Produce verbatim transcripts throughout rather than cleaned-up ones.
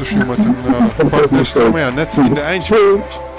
interview met een uh, partner. Maar ja, net in de eindje.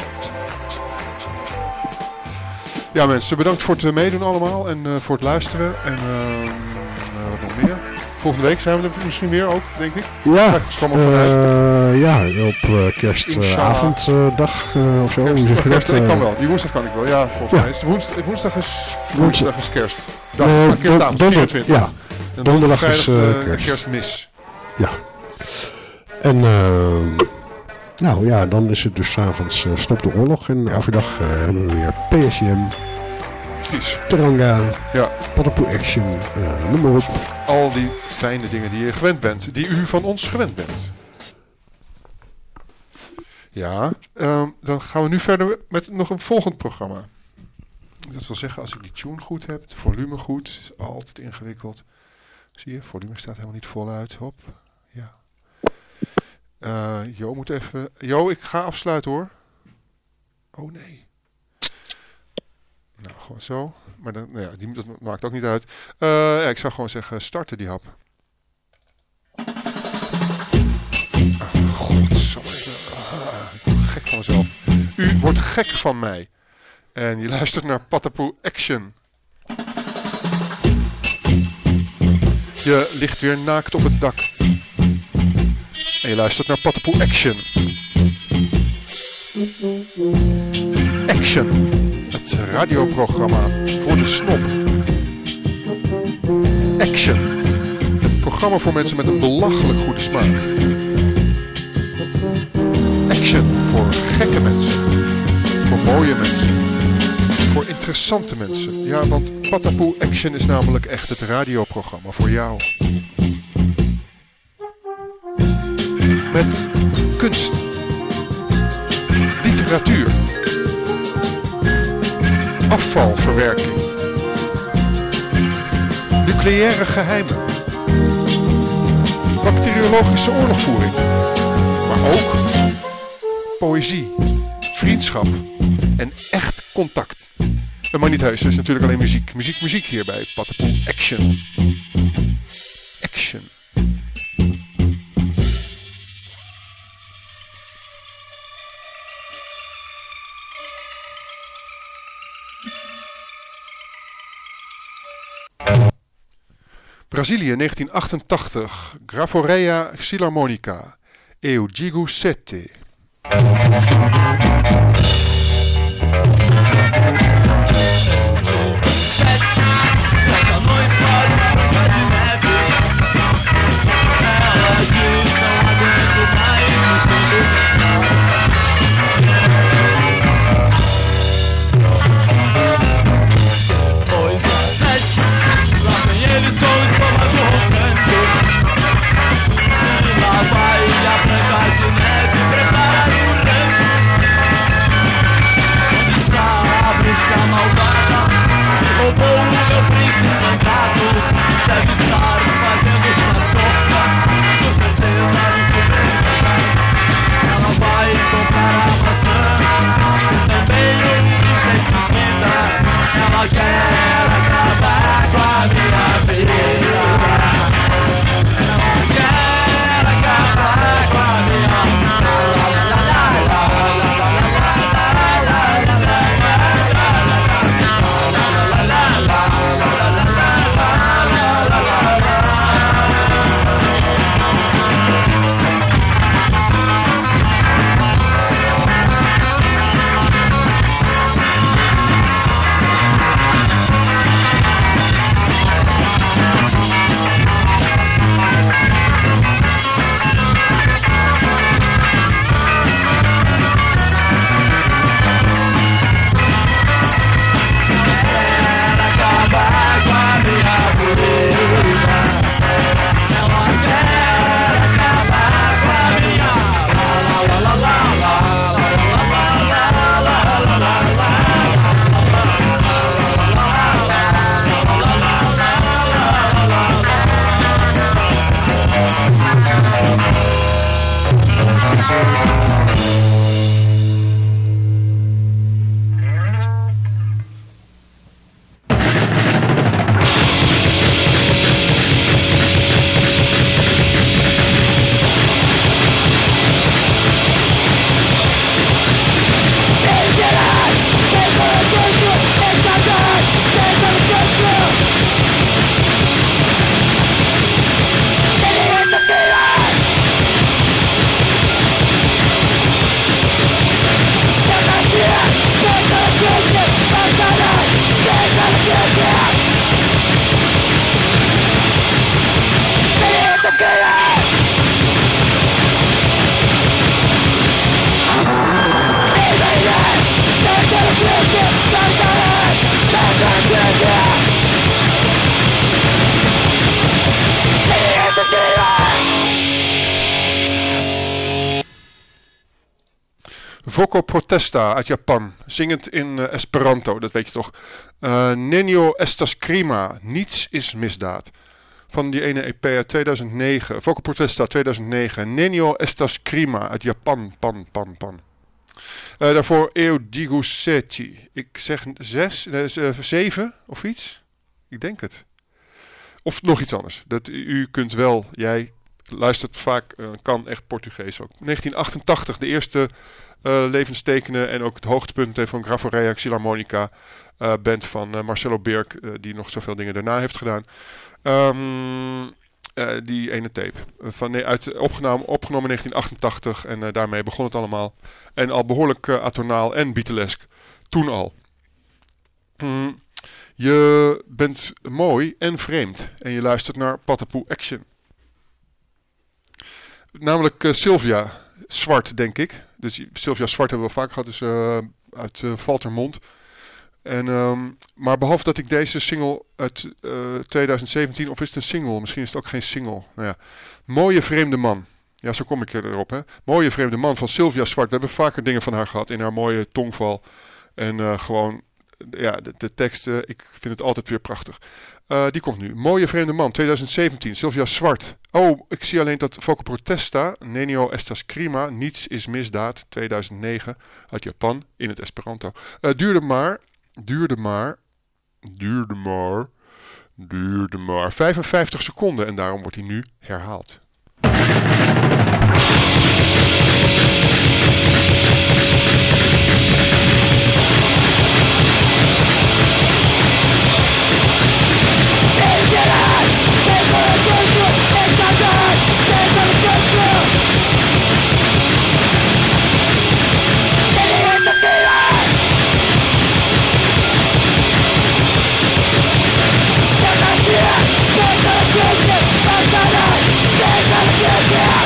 Ja mensen, bedankt voor het meedoen allemaal en uh, voor het luisteren. En uh, uh, wat nog meer? Volgende week zijn we er misschien weer ook, denk ik. Ja, uh, ja op uh, kerstavonddag uh, uh, of zo. Kerst, zeg je kerst, dat, uh, ik kan wel, die woensdag kan ik wel. Ja, volgens ja. mij is woensdag, woensdag is Woensdag, woensdag is kerst. Dag, uh, uh, kerstavond, donder, vierentwintig. Ja, en donderdag is uh, uh, kerst. kerstmis. Ja. En uh, nou ja, dan is het dus 's avonds uh, Stop de Oorlog. En ja. overdag uh, hebben we weer P S M. Precies. Teranga. Ja. Patapoe Action. Uh, noem maar op. Al die fijne dingen die je gewend bent. Die u van ons gewend bent. Ja, um, dan gaan we nu verder met nog een volgend programma. Dat wil zeggen, als ik die tune goed heb, het volume goed, altijd ingewikkeld. Zie je, volume staat helemaal niet voluit. Hop, ja. Uh, Jo moet even... Jo, ik ga afsluiten hoor. Oh nee. Nou, gewoon zo. Maar dan, nou ja, die, dat maakt ook niet uit. Uh, ja, ik zou gewoon zeggen, starten die hap. Ah, god, zo even. Ah, ik word gek van mezelf. U wordt gek van mij. En je luistert naar Patapoe Action. Je ligt weer naakt op het dak. En je luistert naar Patapoe Action. Action. Het radioprogramma voor de snop. Action. Het programma voor mensen met een belachelijk goede smaak. Action voor gekke mensen. Voor mooie mensen. Voor interessante mensen. Ja, want Patapoe Action is namelijk echt het radioprogramma voor jou. Met kunst. Literatuur. Afvalverwerking. Nucleaire geheimen. Bacteriologische oorlogvoering. Maar ook poëzie, vriendschap en echt contact. Maar niet heus, het is natuurlijk alleen muziek. Muziek, muziek hier bij Patapoe Action. Action. Brazilië negentien achtentachtig. Gravoreia Philharmonica. Eu digo sete. Eles com o estômago roncando. Lá vai a branca de neve preparar o rango. Onde está a bruxa malvada que roubou o meu príncipe encantado? Deve estar fazendo suas contas, com certeza no supermercado. Voco Protesta uit Japan. Zingend in uh, Esperanto, dat weet je toch. Uh, Nenio estas crima. Niets is misdaad. Van die ene E P uit tweeduizend negen. Voco Protesta tweeduizend negen. Nenio estas crima uit Japan. Pan, pan, pan. Uh, daarvoor Eodigo Seti. Ik zeg zes, uh, zeven of iets. Ik denk het. Of nog iets anders. Dat u kunt wel, jij luistert vaak, uh, kan echt Portugees ook. negentien achtentachtig, de eerste uh, levenstekenen en ook het hoogtepunt van Gravorea Xilharmonica. Uh, band van uh, Marcelo Birk, uh, die nog zoveel dingen daarna heeft gedaan. Um, uh, die ene tape. Uh, van, nee, uit, opgenomen, opgenomen in negentien achtentachtig en uh, daarmee begon het allemaal. En al behoorlijk uh, atonaal en Beatlesk. Toen al. Mm. Je bent mooi en vreemd en je luistert naar Patapoe Action. Namelijk uh, Sylvia Zwart, denk ik. Dus Sylvia Zwart hebben we vaak gehad, dus uh, uit uh, Valtermond. En, um, maar behalve dat ik deze single uit uh, tweeduizend zeventien, of is het een single? Misschien is het ook geen single. Nou ja. Mooie vreemde man. Ja, zo kom ik erop. Hè. Mooie vreemde man van Sylvia Zwart. We hebben vaker dingen van haar gehad in haar mooie tongval. En uh, gewoon... Ja, de, de teksten, ik vind het altijd weer prachtig. Uh, die komt nu. Mooie vreemde man, tweeduizend zeventien, Sylvia Zwart. Oh, ik zie alleen dat Voco Protesta, Nenio estas crima, Niets is misdaad, tweeduizend negen, uit Japan, in het Esperanto. Uh, duurde maar, duurde maar, duurde maar, duurde maar vijfenvijftig seconden en daarom wordt hij nu herhaald. Yeah!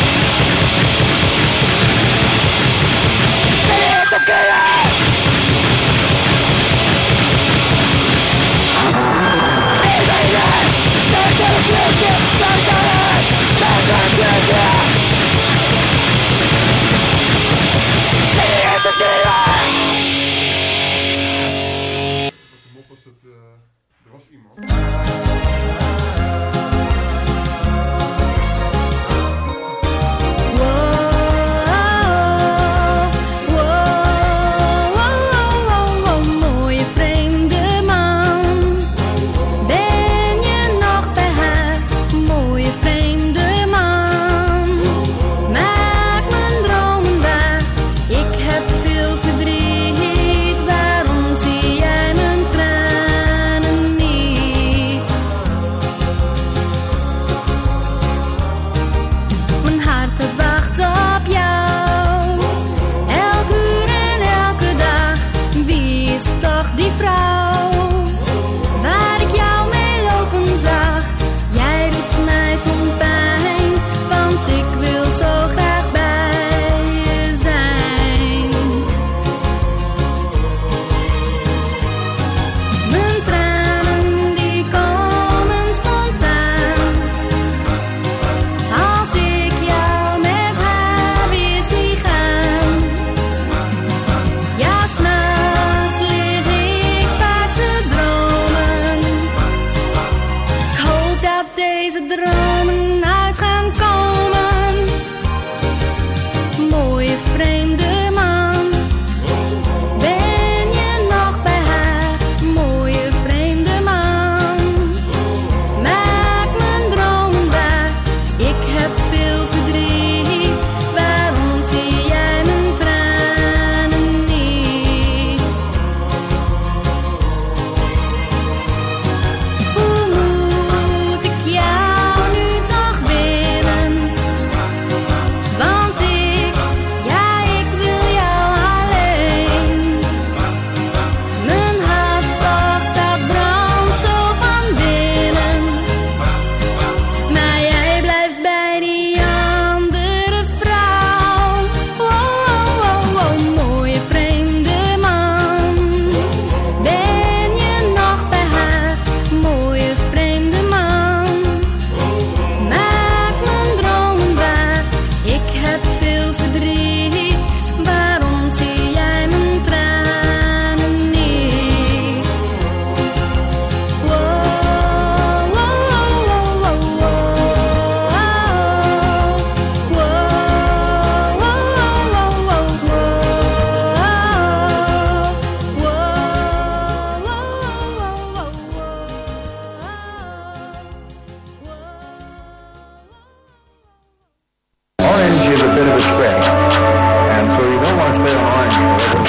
bit of a stretch. And so you don't want to stay on orange forever.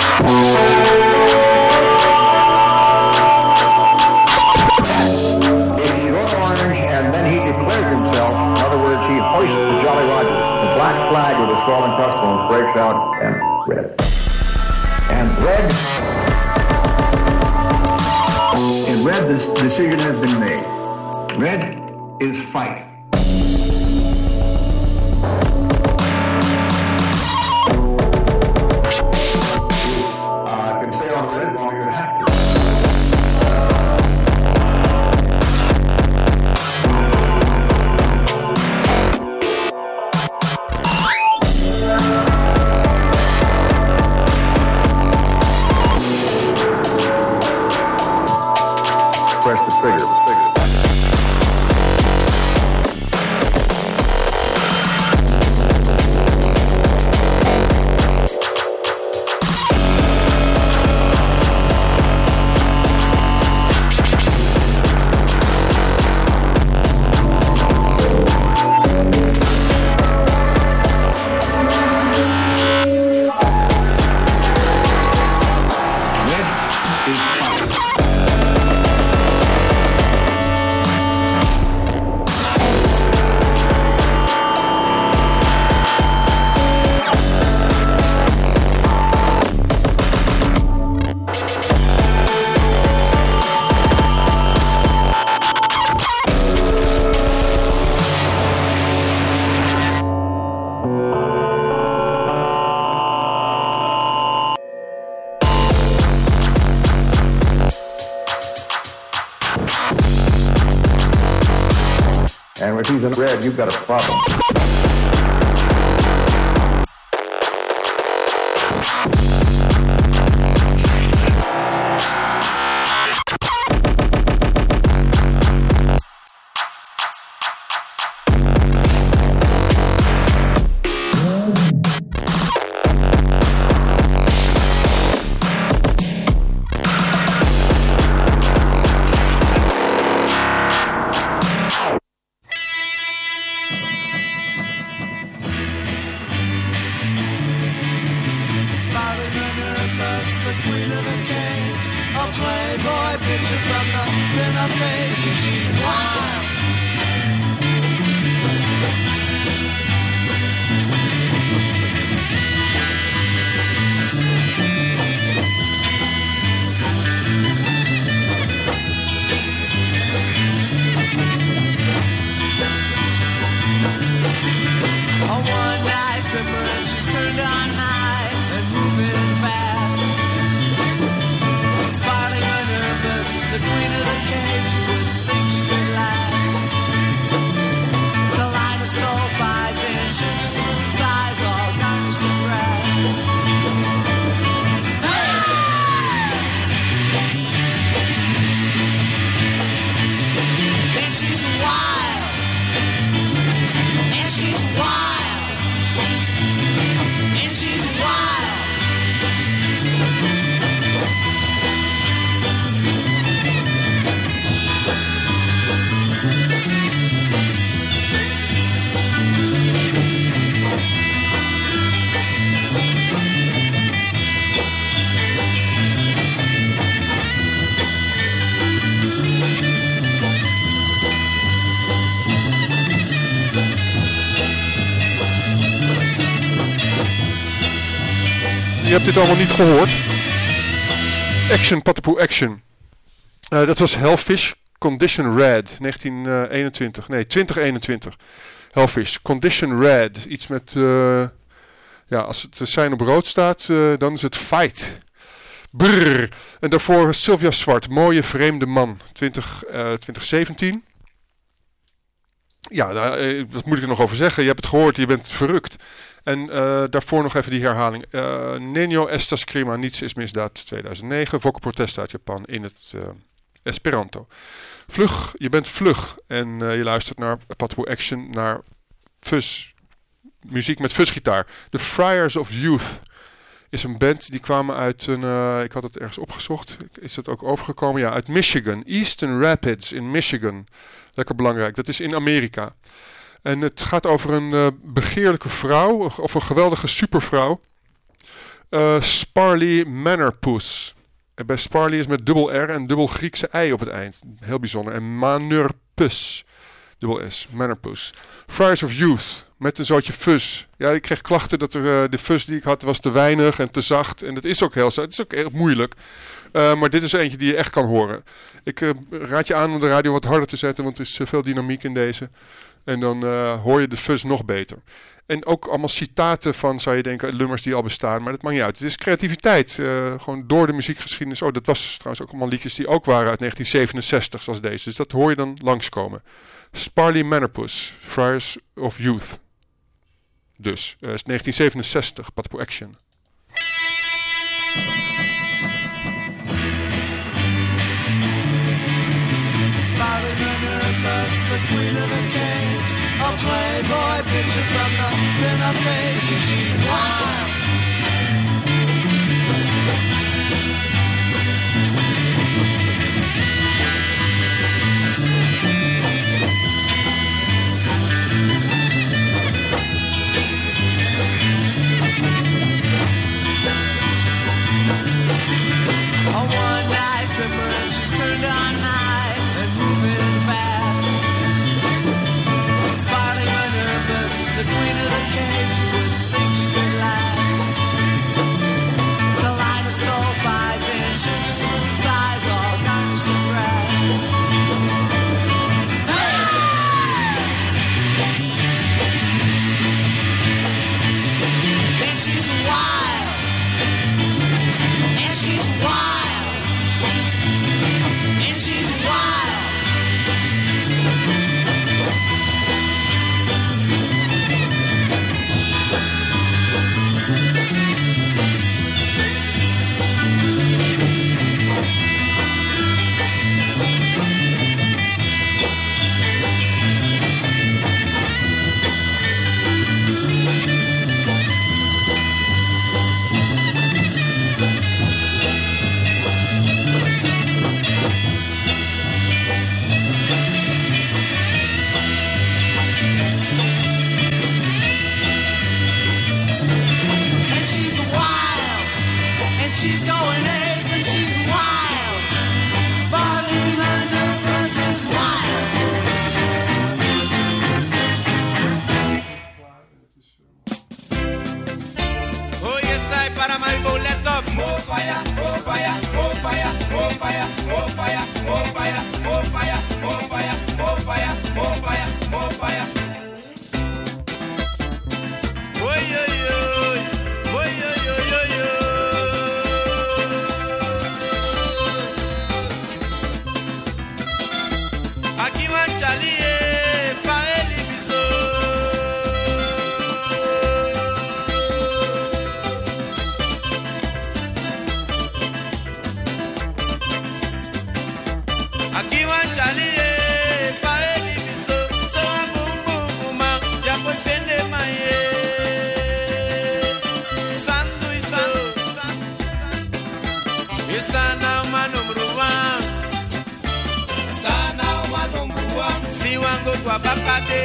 If you go to orange and then he declares himself, in other words, he hoists the Jolly Roger, the black flag with the skull and crossbones breaks out and red. And red, in red, this decision has been made. Red is fight. Press the trigger. And if he's in red, you've got a problem. Je hebt dit allemaal niet gehoord. Action, Patapoe Action. Uh, dat was Hellfish Condition Red, negentien eenentwintig. Nee, twintig eenentwintig. Hellfish Condition Red. Iets met... Uh, ja, als het zijn op rood staat, uh, dan is het Fight. Brrr. En daarvoor Sylvia Swart. Mooie vreemde man. twintig, uh, twintig zeventien. Ja, daar, uh, wat moet ik er nog over zeggen? Je hebt het gehoord, je bent verrukt. En uh, daarvoor nog even die herhaling. Uh, Nenyo estas krima, niets is misdaad, tweeduizend negen. Vocal Protesta uit Japan in het uh, Esperanto. Vlug, je bent vlug. En uh, je luistert naar Patapoe Action, naar fuzz. Muziek met fuzzgitaar. The Friars of Youth is een band die kwamen uit een... Uh, ik had het ergens opgezocht. Is het ook overgekomen? Ja, uit Michigan. Eastern Rapids in Michigan. Lekker belangrijk. Dat is in Amerika. En het gaat over een uh, begeerlijke vrouw, of een geweldige supervrouw. Uh, Sparley Manorpuss. En bij Sparley is met dubbel R en dubbel Griekse I op het eind. Heel bijzonder. En Manorpuss. Dubbel S. Manorpuss. Friars of Youth. Met een zootje fuzz. Ja, ik kreeg klachten dat er, uh, de fuzz die ik had was te weinig en te zacht. En dat is ook heel zo. Het is ook erg moeilijk. Uh, maar dit is eentje die je echt kan horen. Ik uh, raad je aan om de radio wat harder te zetten, want er is uh, veel dynamiek in deze. En dan uh, hoor je de fuzz nog beter. En ook allemaal citaten van, zou je denken, nummers die al bestaan. Maar dat maakt niet uit. Het is creativiteit. Uh, gewoon door de muziekgeschiedenis. Oh, dat was trouwens ook allemaal liedjes die ook waren uit negentien zevenenzestig, zoals deze. Dus dat hoor je dan langskomen. Sparley Manorpuss, Friars of Youth. Dus, uh, is negentien zevenenzestig, Patapoo Action. Sparley Manorpuss, the queen of the cage, a playboy picture from the pin-up page, and she's wild. A one-night tripper and she's turned on high and moving fast. Sparley Manorpuss, the queen of the cage, you wouldn't think she could last. Kaleidoscope eyes and sugar smooth thighs, all garnished with grass. And she's wild, and she's wild, and she's wild. She's going ape and she's wild. Sparley Manorpuss is wild. Oh yes, I para my bullet up. More fire, more fire, more fire, more fire, more fire, more fire, more fire, more fire, more fire, more fire, more fire. Oi oi oi, oi oi oi oi oi. Bakade,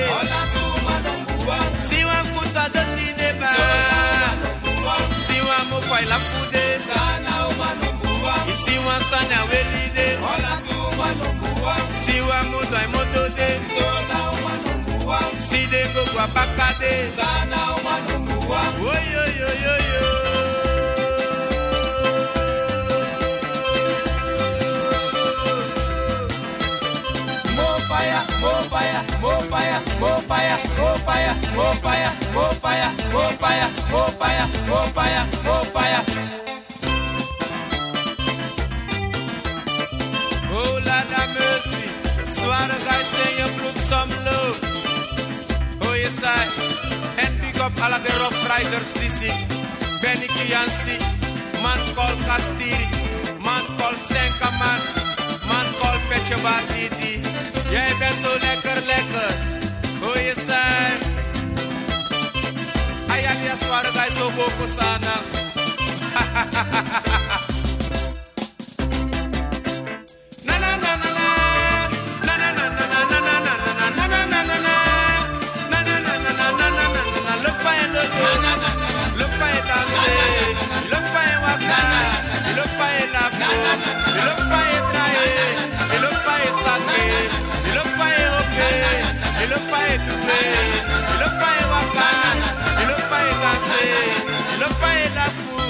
si wan futa de tine ba, si wan mo fai la fude, si wan sanya welide, si wan mo doi mo dode, si de go kwa bakade, oy oy oy oy oy. More fire, more fire, more fire, more fire, more fire, more fire, more fire, more fire, more fire, more fire, more fire. Oh Lord have mercy, swallow guys say you blood some love. Oh yes I, and pick up all of the rough riders this is. Benny Kianci, man called Castiri, man called Senkaman, man called Pechobatiti. Jij bent zo lekker, lekker. Oh, je zei. Ayali aswara gai so boko sana. Na na na na na. Na na na na na na na na na na na na na. le fire la fou.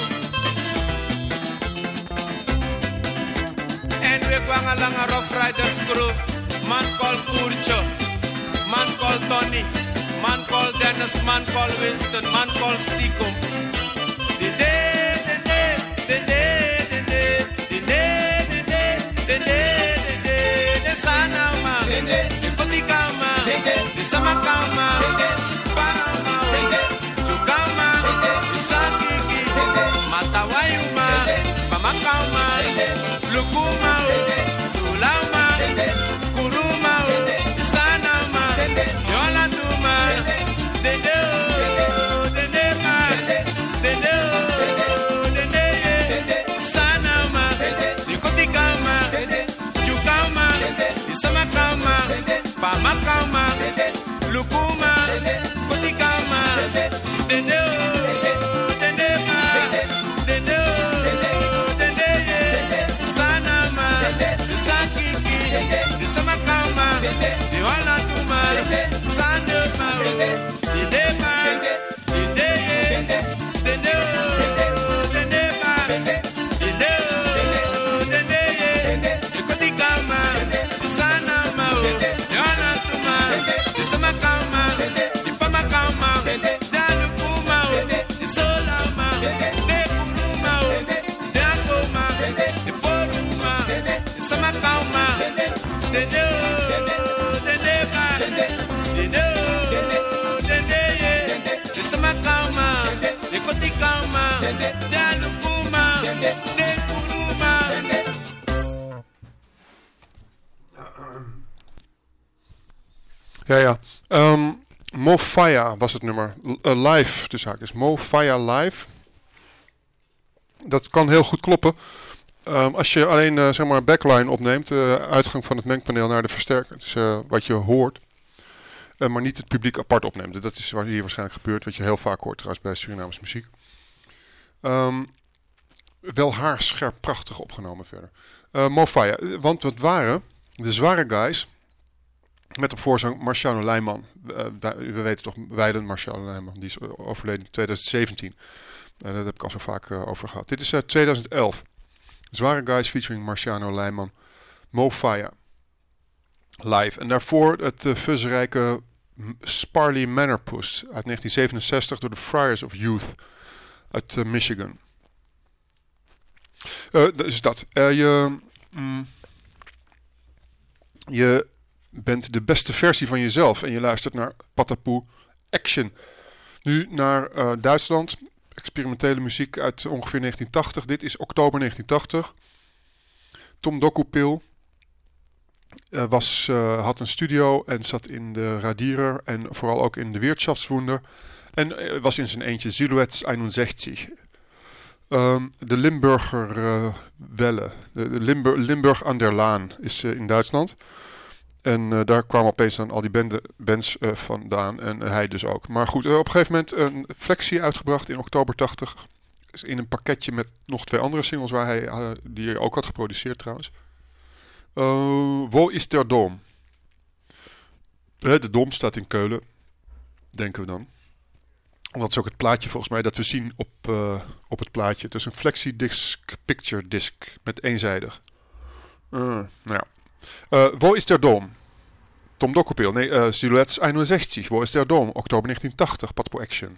And we going along a Rough Riders crew. Man called Kurcho, man called Tony, man called Dennis, man called Winston, man called Stickum. The day, the day, the day, the day, the day, the day, the day, the day, the Sanama, the Kotikama, the Samakama, Panama, Chukama, the Sakiki, Matawayuma, Pamakama, Lukuma, Sulama, Kuruma, Sanama, Yolanduma, the do, the nema, the do, the ne, Sanama, the Kotikama, Chukama, the Samakama, Pamakama, Lukuma, Kotikama, the do, the nema, the do, the ne, Sanama, the Sakiki, the Samakama, the Walatuma, Sanama, the nema, the day, the no, the nema, the no, the day, the Kotikama, the Sanama, the Walatuma, the Samakama, the Pamakama, the Alukuma, the Solama, the Kuruma, the Akoma, the Poruma, the Samakama, the no, the nema, the no, the day, the Samakama, the Kotikama, the Alukuma, the Kuruma. Ja, ja. Um, Mofaya was het nummer. L- uh, live, de zaak is Mofaya Live. Dat kan heel goed kloppen. Um, als je alleen uh, zeg maar een backline opneemt, de uh, uitgang van het mengpaneel naar de versterker, dus, uh, wat je hoort, uh, maar niet het publiek apart opneemt. Dat is wat hier waarschijnlijk gebeurt, wat je heel vaak hoort trouwens bij Surinaamse muziek. Um, wel haarscherp prachtig opgenomen verder. Uh, Mofaya, want wat waren de zware guys met op voorzang Marciano Leijman. Uh, we, we weten toch, Weiden Marciano Leijman, die is overleden in twintig zeventien. Uh, daar heb ik al zo vaak uh, over gehad. Dit is uit twintig elf. Zware guys featuring Marciano Leijman. Mofaya. Live. En daarvoor het uh, fuzzrijke Sparley Manorpuss uit negentien zevenenzestig door de Friars of Youth uit uh, Michigan. Uh, dus dat. Uh, je, mm, je bent de beste versie van jezelf en je luistert naar Patapoe Action. Nu naar uh, Duitsland. Experimentele muziek uit ongeveer negentien tachtig. Dit is oktober negentien tachtig. Tom Dokupil uh, was, uh, had een studio en zat in de Radierer en vooral ook in de Wirtschaftswunder. En uh, was in zijn eentje Silhouettes eenenzestig. Um, de Limburger uh, Welle. De, de Limburg, Limburg aan der Laan is uh, in Duitsland. En uh, daar kwamen opeens dan al die bende, bands uh, vandaan. En uh, hij dus ook. Maar goed, uh, op een gegeven moment een flexie uitgebracht in oktober tachtig. In een pakketje met nog twee andere singles waar hij, uh, die hij ook had geproduceerd trouwens. Uh, Wo is der Dom? Uh, de Dom staat in Keulen. Denken we dan. En dat is ook het plaatje volgens mij dat we zien op, uh, op het plaatje. Het is een flexi-disc picture disc met eenzijdig. Uh, nou ja. Uh, Wo is der Dom? Tom Dokupil. Nee, uh, Silhouettes eenenzestig. Wo is der Dom? Oktober negentien tachtig. Patapoe Action.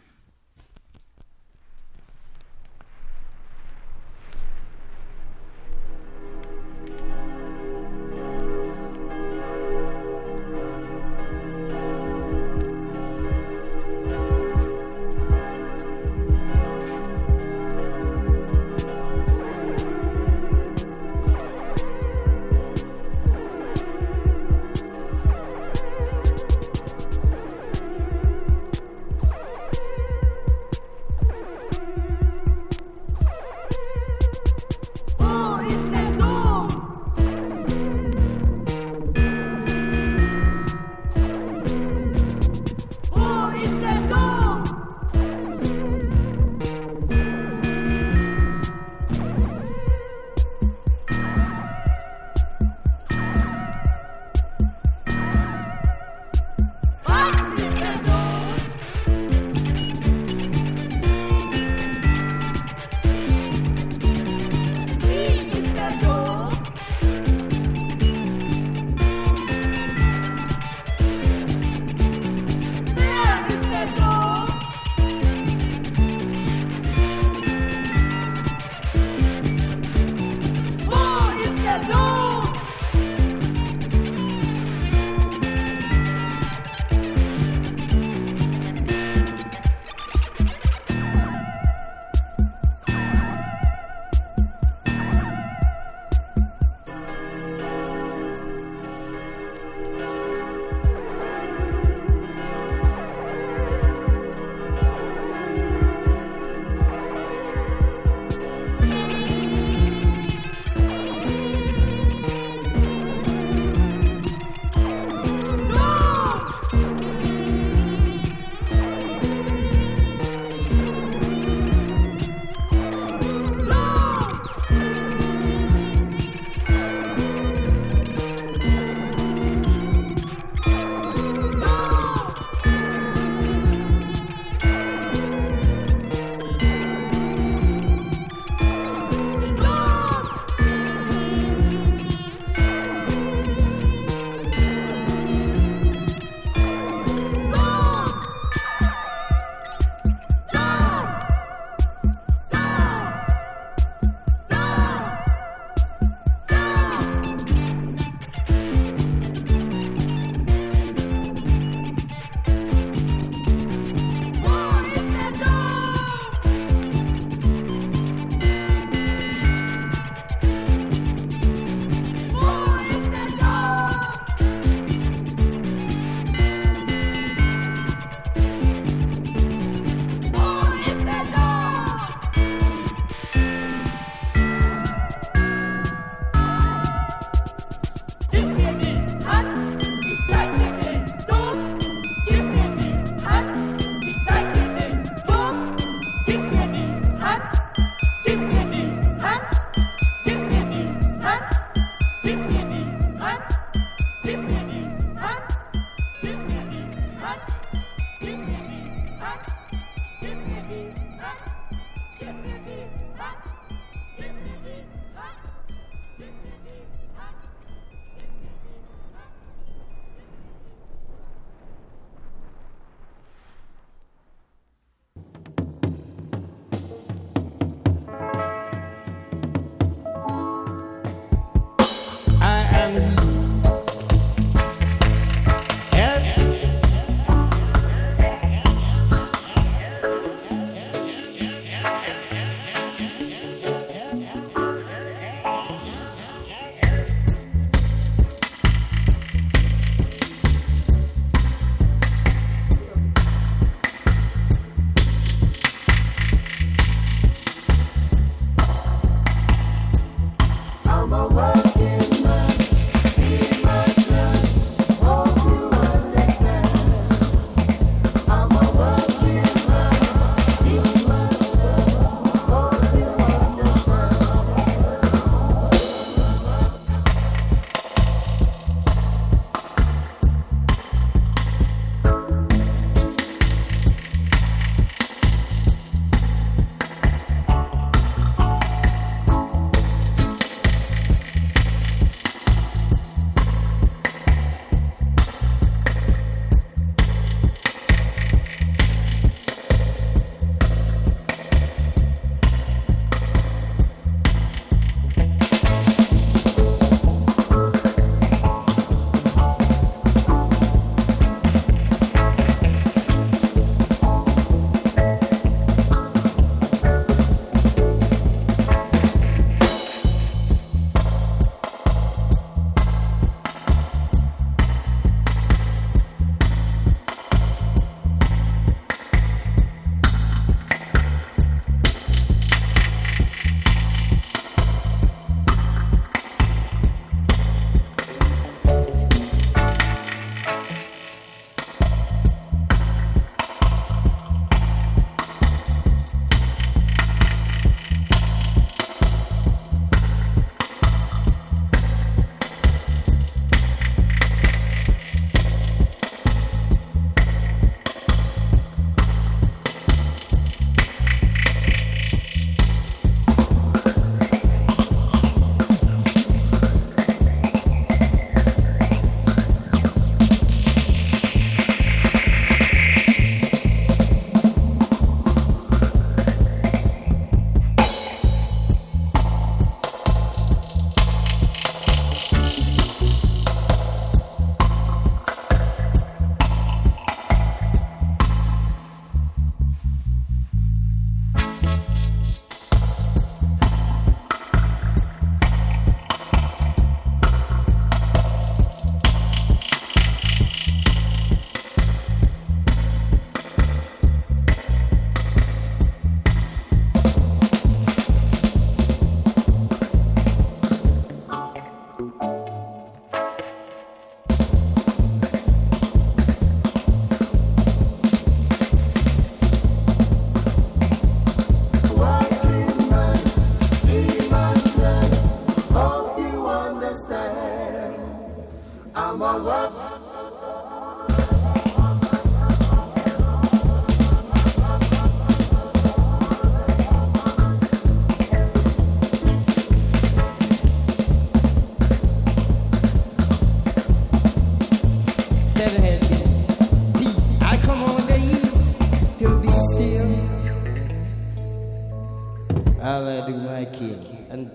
I'll do my king. And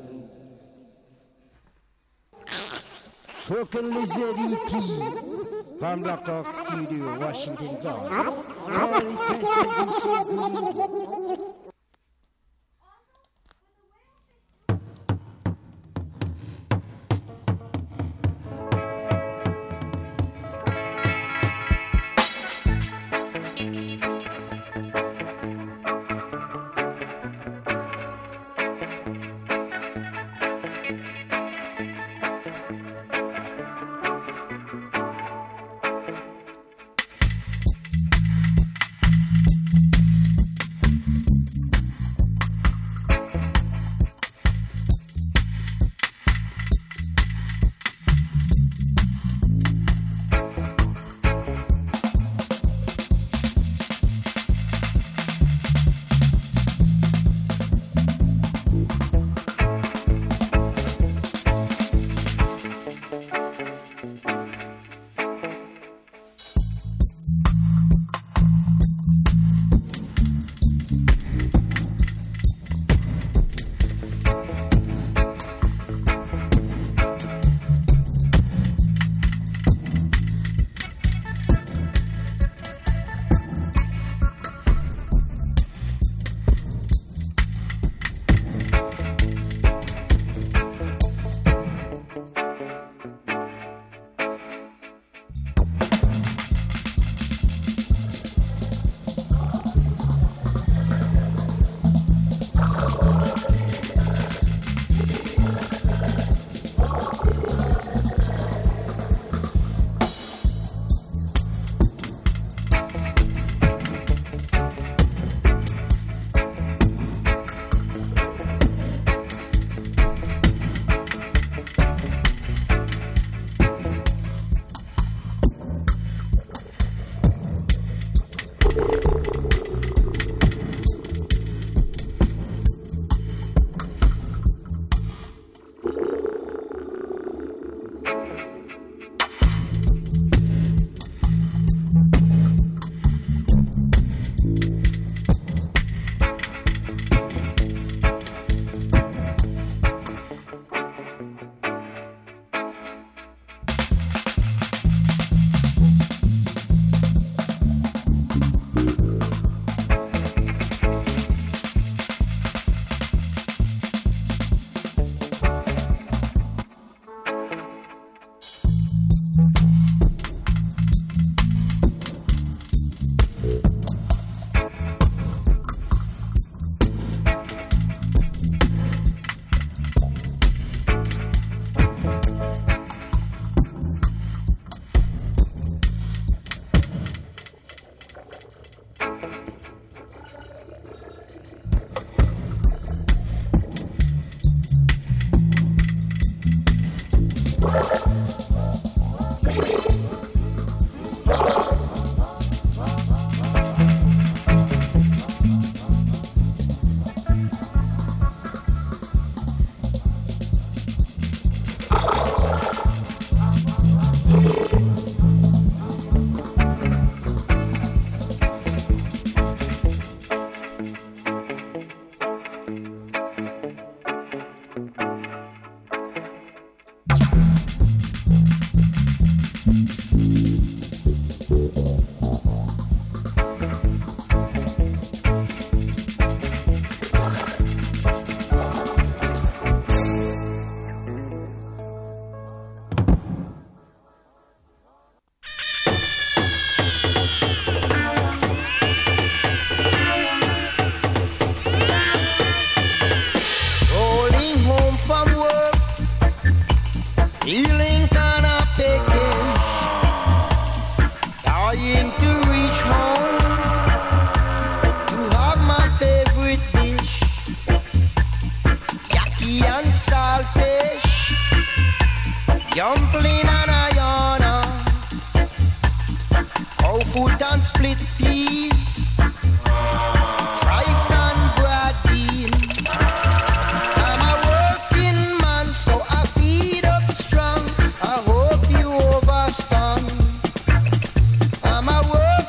Broken Lizard E T from Black Hawk Studio, Washington, D C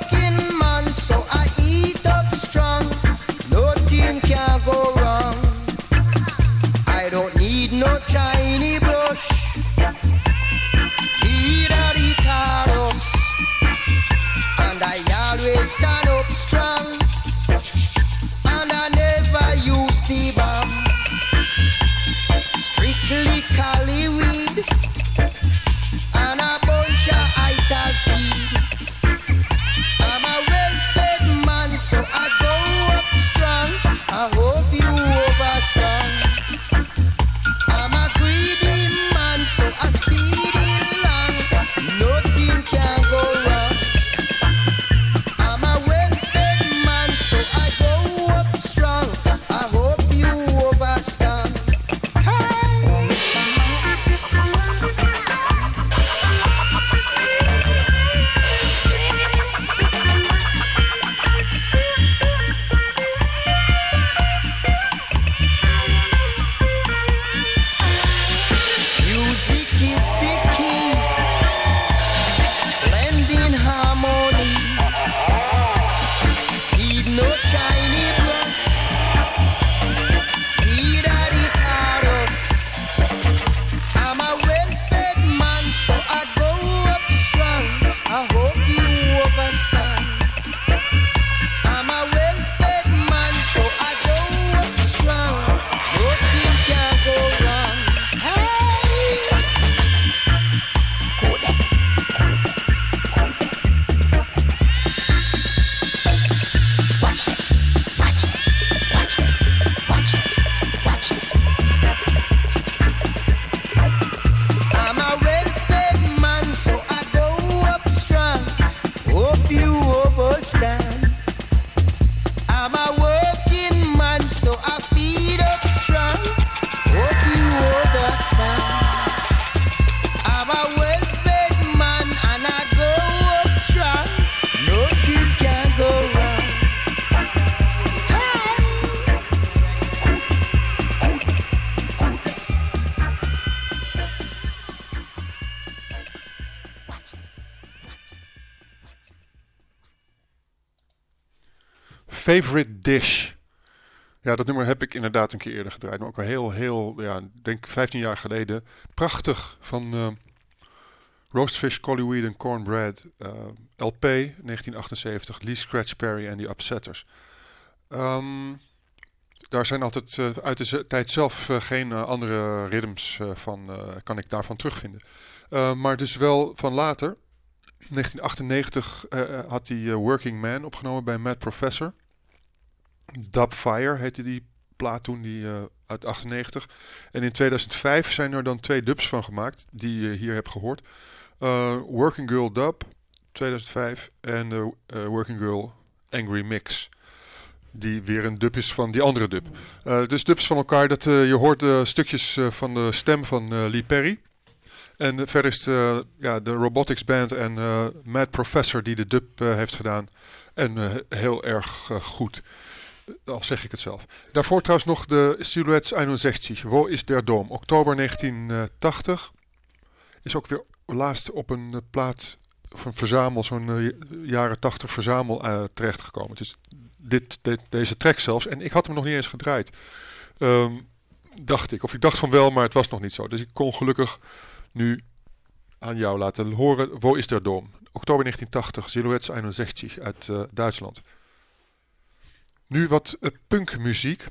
Nothing can go wrong. Favorite Dish. Ja, dat nummer heb ik inderdaad een keer eerder gedraaid. Maar ook al heel, heel, ja, denk vijftien jaar geleden. Prachtig van uh, Roastfish, Collyweed en Cornbread. Uh, L P, negentien achtenzeventig. Lee Scratch Perry en The Upsetters. Um, daar zijn altijd uh, uit de z- tijd zelf uh, geen uh, andere rhythms uh, van, uh, kan ik daarvan terugvinden. Uh, maar dus wel van later. negentien achtennegentig uh, had hij uh, Working Man opgenomen bij Mad Professor. Dubfire heette die plaat toen, die uh, uit achtennegentig. En in tweeduizend vijf zijn er dan twee dubs van gemaakt, die je hier hebt gehoord. Uh, Working Girl Dub, tweeduizend vijf. En uh, uh, Working Girl Angry Mix. Die weer een dub is van die andere dub. Uh, dus dubs van elkaar, dat uh, je hoort uh, stukjes uh, van de stem van uh, Lee Perry. En uh, verder is uh, ja, de Robotics Band en uh, Mad Professor die de dub uh, heeft gedaan. En uh, heel erg uh, goed. Al zeg ik het zelf. Daarvoor trouwens nog de Silhouettes eenenzestig. Wo is der Dom? Oktober negentien tachtig. Is ook weer laatst op een uh, plaat of een verzamel, zo'n uh, jaren tachtig verzamel uh, terechtgekomen. Dus dit, dit, deze track zelfs. En ik had hem nog niet eens gedraaid. Um, dacht ik. Of ik dacht van wel, maar het was nog niet zo. Dus ik kon gelukkig nu aan jou laten horen. Wo is der Dom? Oktober negentien tachtig. Silhouettes eenenzestig uit uh, Duitsland. Nu wat uh, punkmuziek.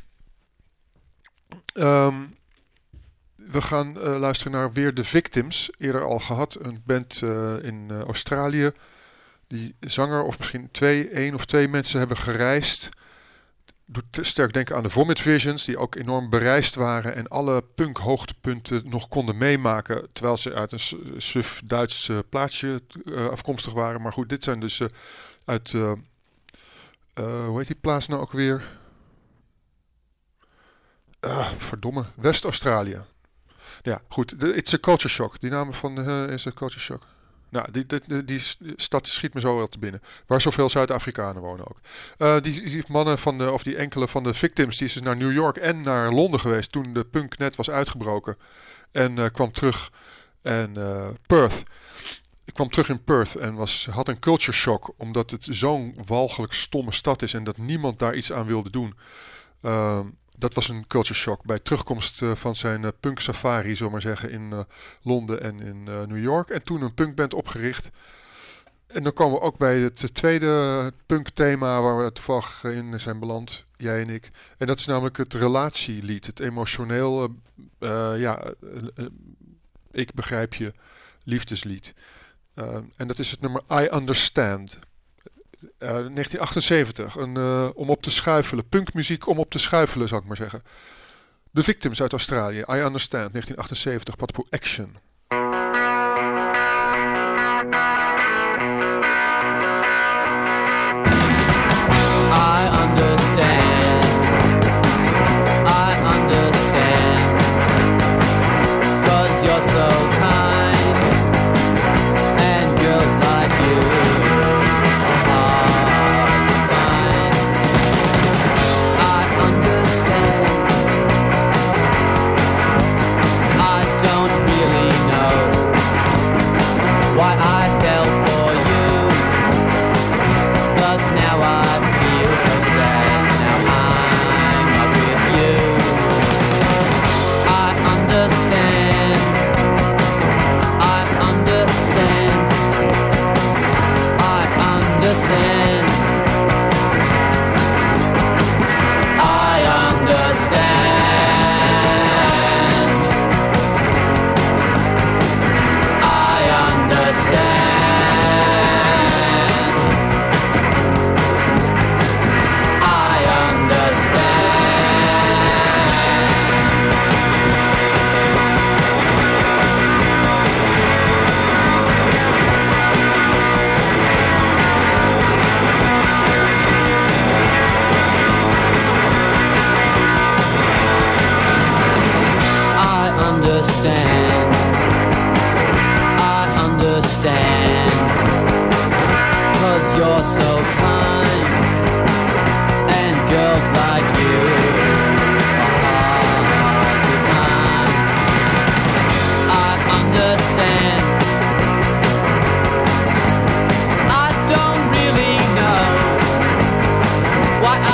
Um, we gaan uh, luisteren naar weer The Victims. Eerder al gehad. Een band uh, in uh, Australië. Die zanger of misschien twee, één of twee mensen hebben gereisd. Doet sterk denken aan de Vomit Visions. Die ook enorm bereisd waren. En alle punk hoogtepunten nog konden meemaken. Terwijl ze uit een suf Duits uh, plaatsje uh, afkomstig waren. Maar goed, dit zijn dus uh, uit... Uh, Uh, hoe heet die plaats nou ook weer? Uh, verdomme. West-Australië. Ja, goed. De, It's a Culture Shock. Die naam van uh, is a Culture Shock. Nou, die, die, die, die stad schiet me zo wel te binnen. Waar zoveel Zuid-Afrikanen wonen ook. Uh, die, die mannen van de, of die enkele van de Victims, die is dus naar New York en naar Londen geweest toen de punk net was uitgebroken. En uh, kwam terug. En uh, Perth. Ik kwam terug in Perth en was, had een culture shock. Omdat het zo'n walgelijk stomme stad is. En dat niemand daar iets aan wilde doen. Uh, dat was een culture shock. Bij terugkomst uh, van zijn uh, punk safari, zullen we maar zeggen. In uh, Londen en in uh, New York. En toen een punkband opgericht. En dan komen we ook bij het tweede punkthema. Waar we toevallig in zijn beland. Jij en ik. En dat is namelijk het relatielied. Het emotioneel. Uh, ja, uh, uh, ik begrijp je. Liefdeslied. Uh, en dat is het nummer I Understand. Uh, negentien achtenzeventig. Een, uh, om op te schuifelen. Punkmuziek om op te schuifelen, zou ik maar zeggen. The Victims uit Australië. I Understand. negentien achtenzeventig. Patpoe Action. I understand. I understand. 'Cause you're so kind. Why I fell for you, but now I feel so sad. Now I'm not with you. I understand. I understand. I understand. I understand. Why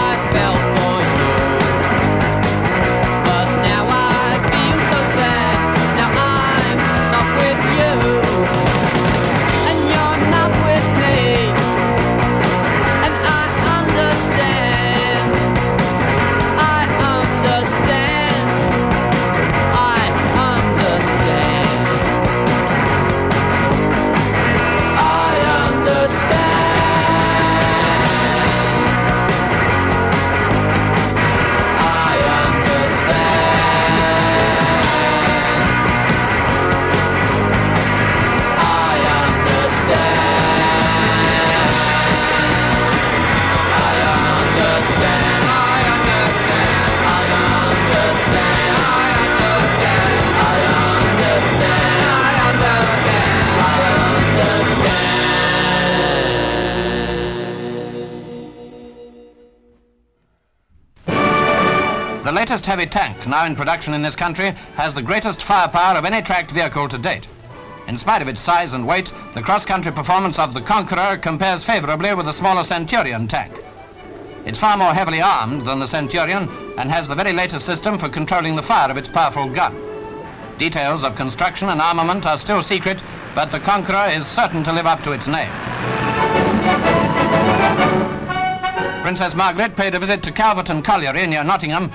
The latest heavy tank, now in production in this country, has the greatest firepower of any tracked vehicle to date. In spite of its size and weight, the cross-country performance of the Conqueror compares favorably with the smaller Centurion tank. It's far more heavily armed than the Centurion and has the very latest system for controlling the fire of its powerful gun. Details of construction and armament are still secret, but the Conqueror is certain to live up to its name. Princess Margaret paid a visit to Calverton Colliery near Nottingham.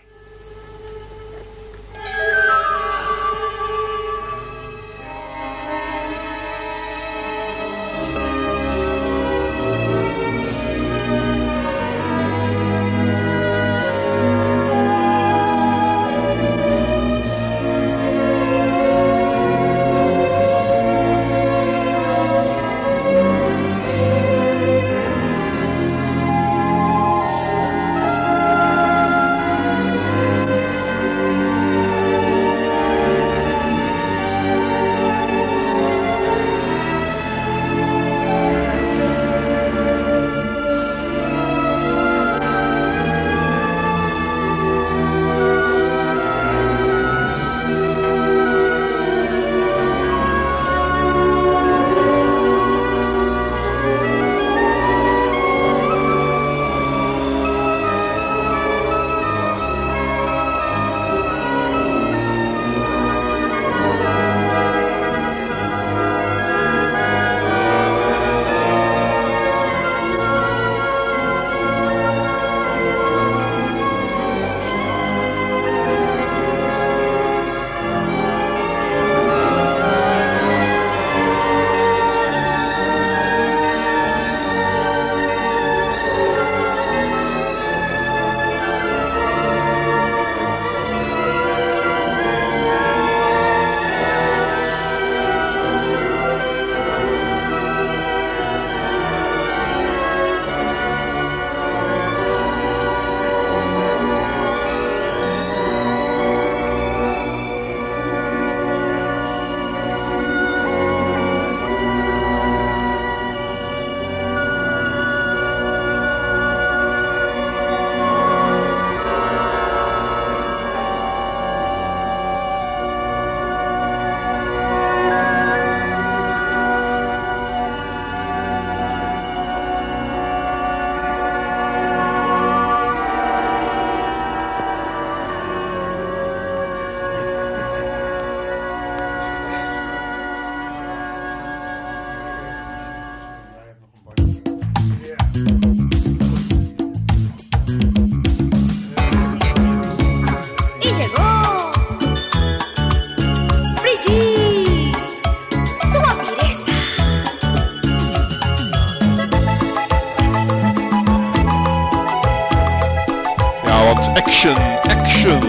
Action, action,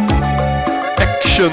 action.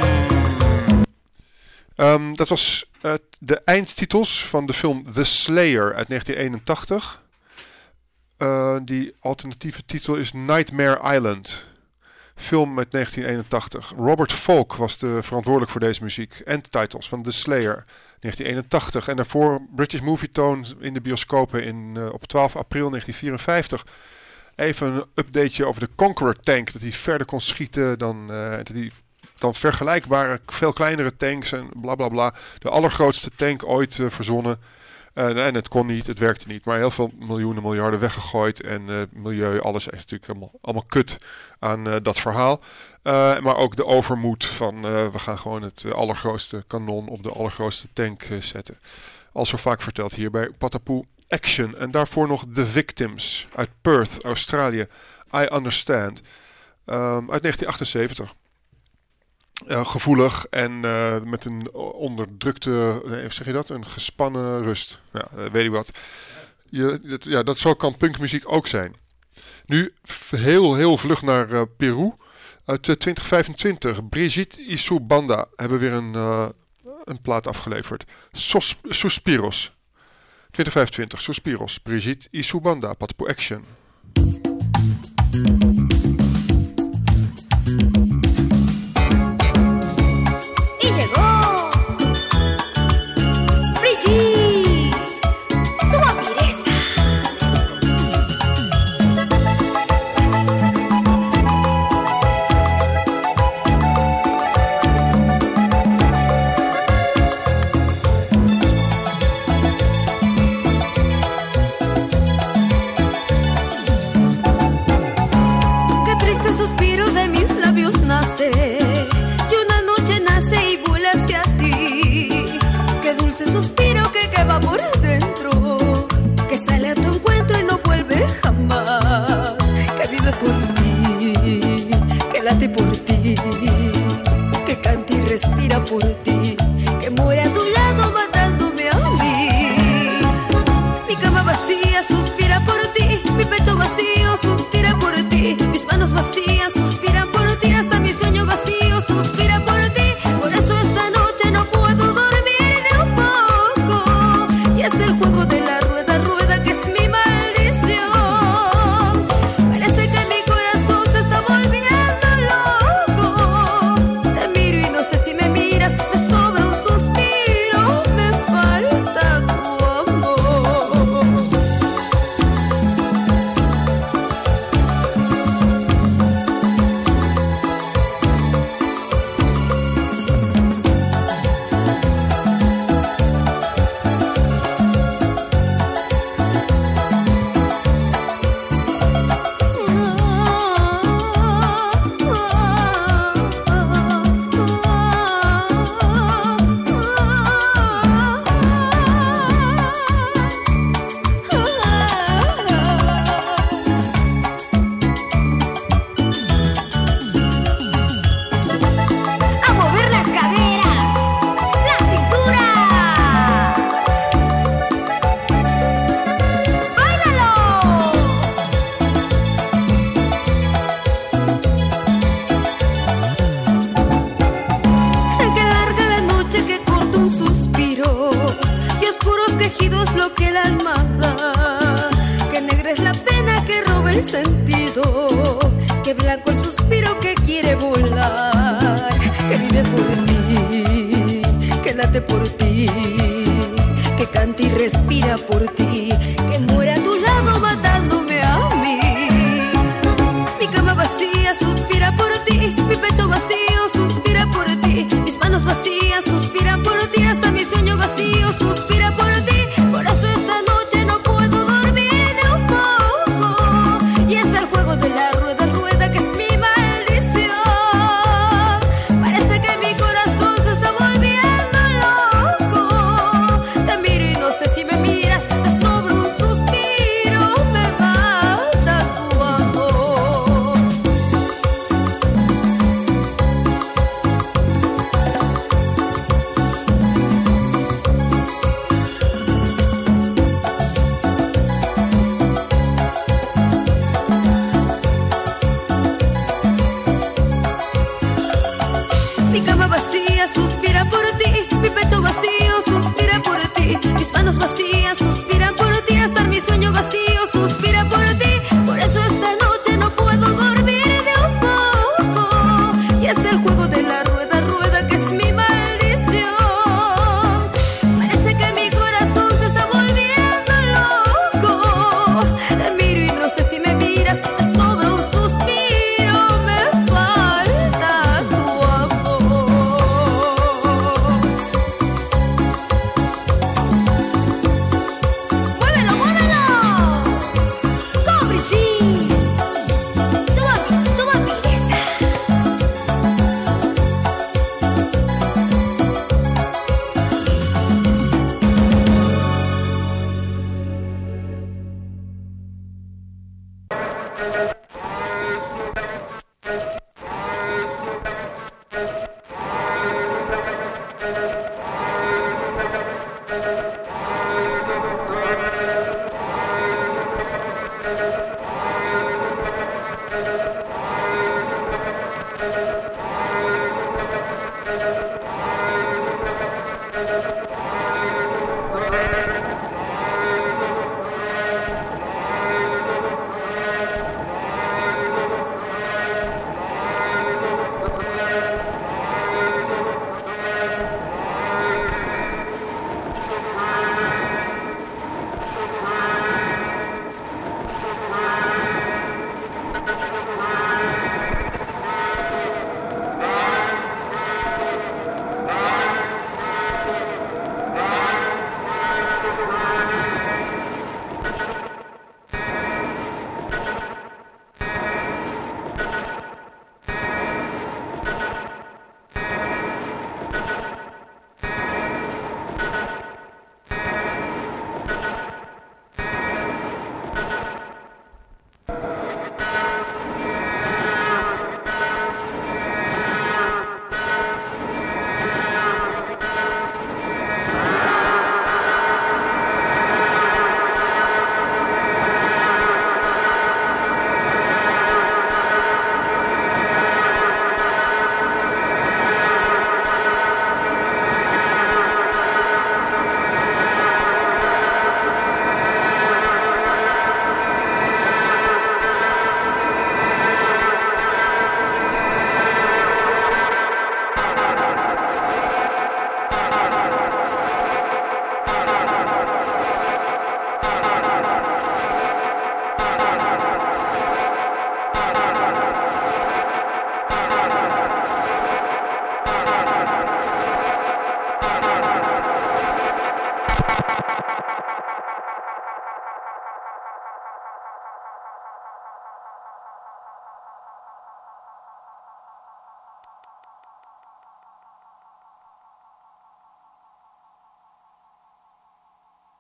Um, dat was uh, de eindtitels van de film The Slayer uit negentien eenentachtig. Uh, die alternatieve titel is Nightmare Island. Film uit negentien eenentachtig. Robert Falk was de verantwoordelijk voor deze muziek. Endtitles van The Slayer, negentien eenentachtig. En daarvoor British Movietone in de bioscopen in, uh, op twaalf april negentien vierenvijftig. Even een updateje over de Conqueror tank. Dat hij verder kon schieten dan, uh, dat hij dan vergelijkbare, veel kleinere tanks en bla bla bla. De allergrootste tank ooit uh, verzonnen. Uh, en het kon niet, het werkte niet. Maar heel veel miljoenen, miljarden weggegooid. En uh, milieu, alles is natuurlijk allemaal, allemaal kut aan uh, dat verhaal. Uh, maar ook de overmoed van uh, we gaan gewoon het uh, allergrootste kanon op de allergrootste tank uh, zetten. Al zo vaak verteld hier bij Patapoe Action. En daarvoor nog The Victims uit Perth, Australië. I Understand. Um, uit negentien achtenzeventig. Uh, gevoelig en uh, met een onderdrukte, nee, zeg je dat? Een gespannen rust. Ja, uh, weet ik wat. Je, dat, ja, dat zo kan punkmuziek ook zijn. Nu heel, heel vlug naar uh, Peru. Uit uh, twintig vijfentwintig. Brigitte y su Banda hebben weer een, uh, een plaat afgeleverd. Sos, Suspiros. twintig vijfentwintig. Suspiros. Brigitte y su Banda. Patapoe Action. amanece y una noche nace y vuela hacia ti. Qué dulce suspiro que, que va por dentro, que sale a tu encuentro y no vuelve jamás, que vive por ti, que late por ti, que canta y respira por ti, que muere a tu lado matándome a mí. Mi cama vacía suspira por ti, mi pecho vacío suspira por ti, mis manos vacías suspiran por ti, hasta mi sueño vacío suspira por ti. Por eso esta noche no puedo dormir ni un poco, y es el juego de la rueda, rueda que es mi maldición. Parece que mi corazón se está volviendo loco. Te miro y no sé si me miras, me sobra un suspiro, me falta tu amor. A mover las caderas, la cintura. ¡Báilalo! Que larga la noche, que corto un suspiro, y oscuros quejidos lo que el alma da. Que negra es la pena que roba el sentido, que blanco el suspiro que quiere volar, que vive por ti, que late por ti, que canta y respira por ti, que muere a tu lado matándome a mí. Mi cama vacía suspira por ti, mi pecho vacío suspira por ti, mis manos vacías suspiran por ti, hasta mi sueño vacío suspira por ti. Por eso esta noche no puedo dormir ni un poco, y es el juego de la rueda, rueda que es mi maldición. Parece que mi corazón se está volviendo loco. Te miro y no sé si me miras, me sobra un suspiro, me mata tu amor. Mi cama vacía suspira por ti, mi pecho vacío suspira por ti, mis manos vacías suspiran por ti, hasta mi sueño vacío suspira por ti. Por eso esta noche no puedo dormir de un poco, y es el juego de la rueda, rueda que es mi maldición. Parece que mi corazón se está volviendo loco. Te miro y no sé si me miras, me sobra un suspiro, me falta tu amor. ¡Muévelo, muévelo! ¡Cobrichín! ¡Tu mami, tu vampiresa!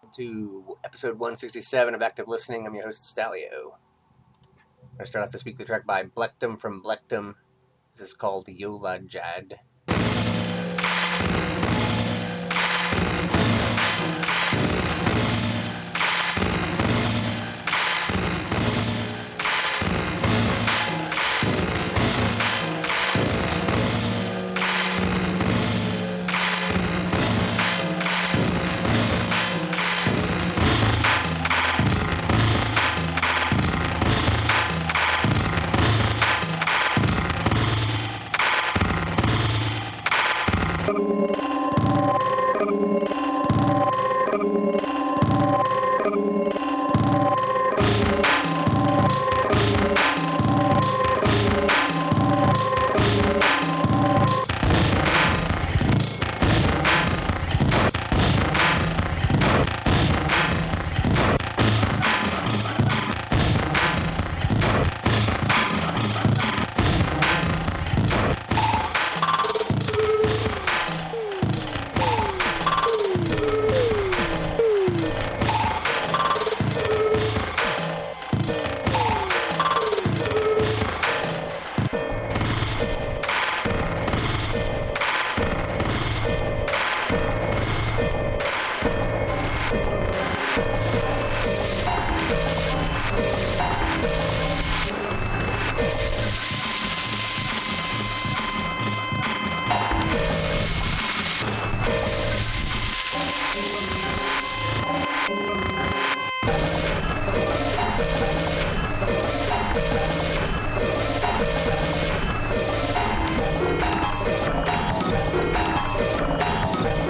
To episode one sixty-seven of Active Listening. I'm your host, Stalio. I'm going to start off this week with a track by Blektum from Blektum. This is called Yola Jad. Thank you.